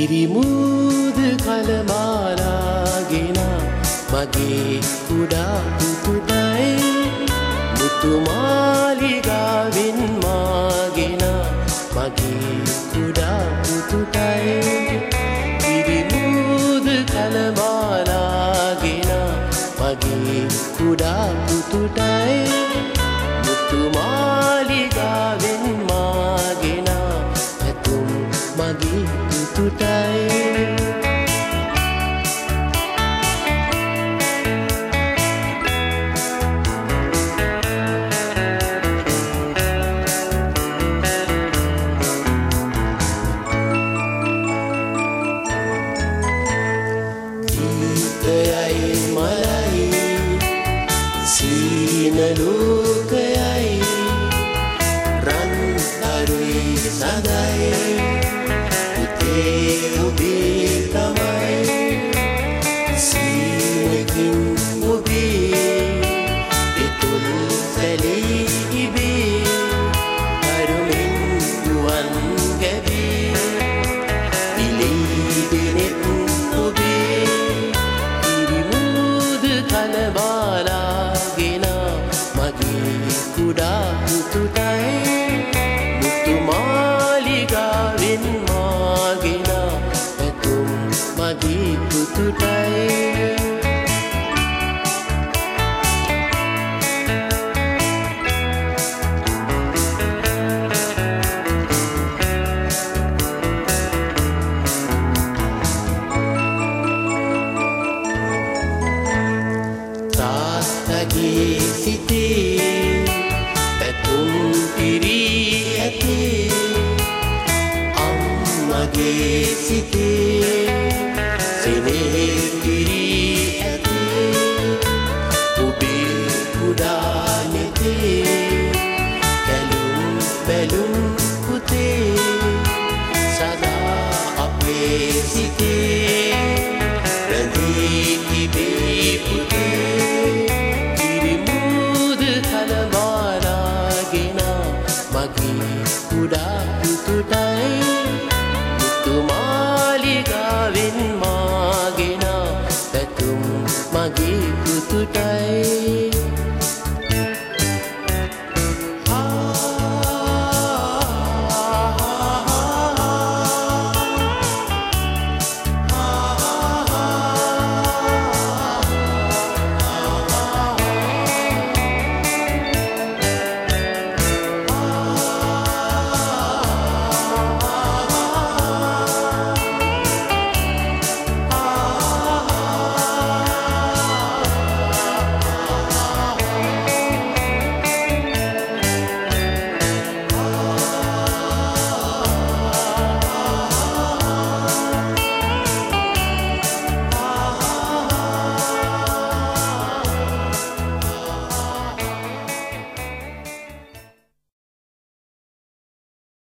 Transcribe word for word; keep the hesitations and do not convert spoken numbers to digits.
ඉරිමුද කලමාලාගෙන මගේ කුඩා පුතුටයි මුතුමාලිගාවෙන් මාගෙන මගේ කුඩා පුතුටයි ඉරිමුද කලමාලාගෙන මගේ කුඩා පුතුටයි මුතුමාලිගාවෙන් මාගෙන ඇතුම් මගේ පුතුටයි ලෝකයයි රන් අරුයි සඳයි පුතේ ඔබේ තමයි සීනකින් ඔබේ පිතුල් සැලී ඉබේ අරුමින් ගුවන් ගැබේ ඉලීදෙනෙත් ඔබේ ඉරිමුද කලබාලාගෙන කුඩා පුතුටයි මුතුමාලිගාවෙන් මාගෙන ඇතුම් මගේ පුතුටයි තාත්තගේ සිතේ පැතුම් පිරී ඇතේ අම්මගේ සිතේ සෙනෙහි පිරී ඇතේ ඔබේ කුඩා නෙතේ කැලුම් බැලුම් පුතේ සදා අපේ සිතේ රැඳී තිබේ පුතේ මගේ කුඩා පුතුටයි මුතුමාලිගාවෙන් මාගෙන පැතුම් මගේ පුතුටයි